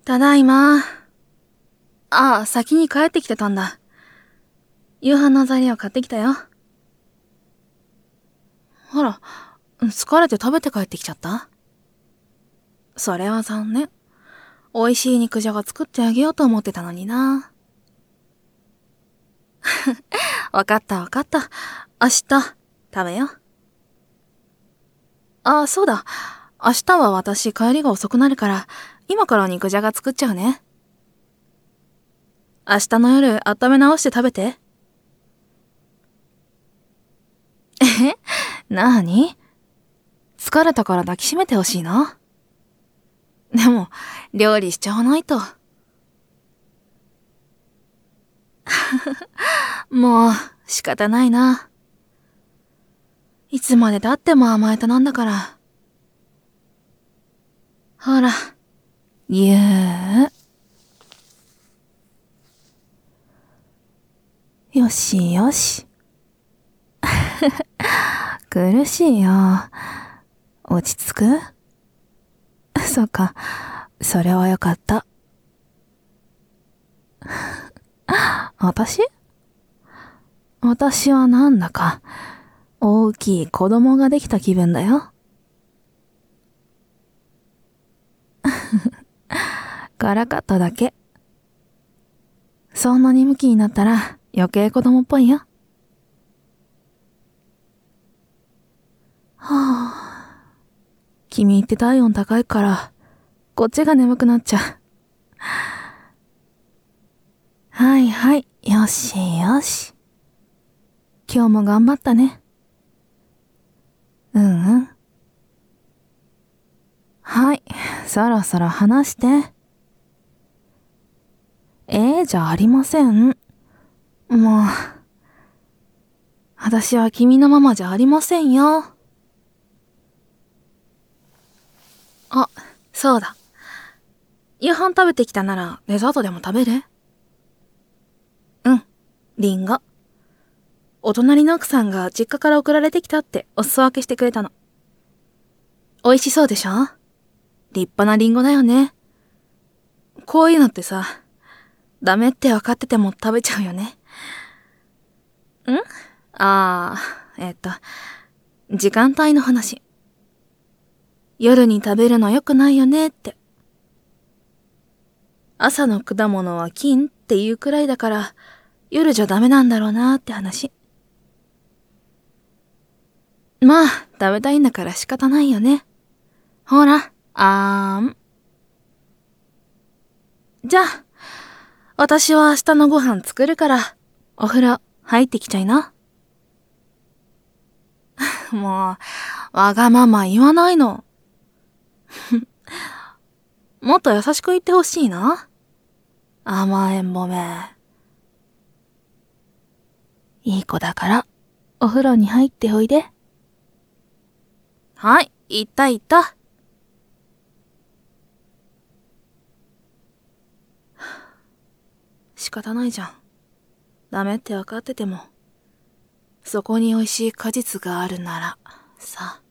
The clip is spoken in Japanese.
ただいま。先に帰ってきてたんだ。夕飯の材料買ってきたよ。ほら、疲れて食べて帰ってきちゃった？それは残念。美味しい肉じゃが作ってあげようと思ってたのにな。わかったわかった。明日、食べよう。そうだ。明日は私帰りが遅くなるから、今から肉じゃが作っちゃうね。明日の夜温め直して食べて。なに？疲れたから抱きしめてほしいの？でも、料理しちゃわないと。もう、仕方ないな。いつまで経っても甘えたなんだから。ほら、ぎゅー。よしよし。苦しいよ。落ち着く？そっか、それはよかった。私はなんだか、大きい子供ができた気分だよ。からかっただけ。そんなにムキになったら余計子供っぽいよ。はぁ。君って体温高いから、こっちが眠くなっちゃう。はいはい、よしよし。今日も頑張ったね。うんうん。はい、そろそろ話して。じゃありません。もう、私は君のママじゃありませんよ。そうだ。夕飯食べてきたならデザートでも食べる？うん、リンゴ。お隣の奥さんが実家から送られてきたってお裾分けしてくれたの。美味しそうでしょ？立派なリンゴだよね。こういうのってさ、ダメって分かってても食べちゃうよね。時間帯の話。夜に食べるの良くないよねって。朝の果物は金っていうくらいだから、夜じゃダメなんだろうなって話。まあ、食べたいんだから仕方ないよね。ほら、じゃあ、私は明日のご飯作るから、お風呂入ってきちゃいな。もう、わがまま言わないの。もっと優しく言ってほしいな。甘えんぼめ。いい子だから、お風呂に入っておいで。はい、行った行った。仕方ないじゃん。ダメって分かってても、そこに美味しい果実があるなら、さ。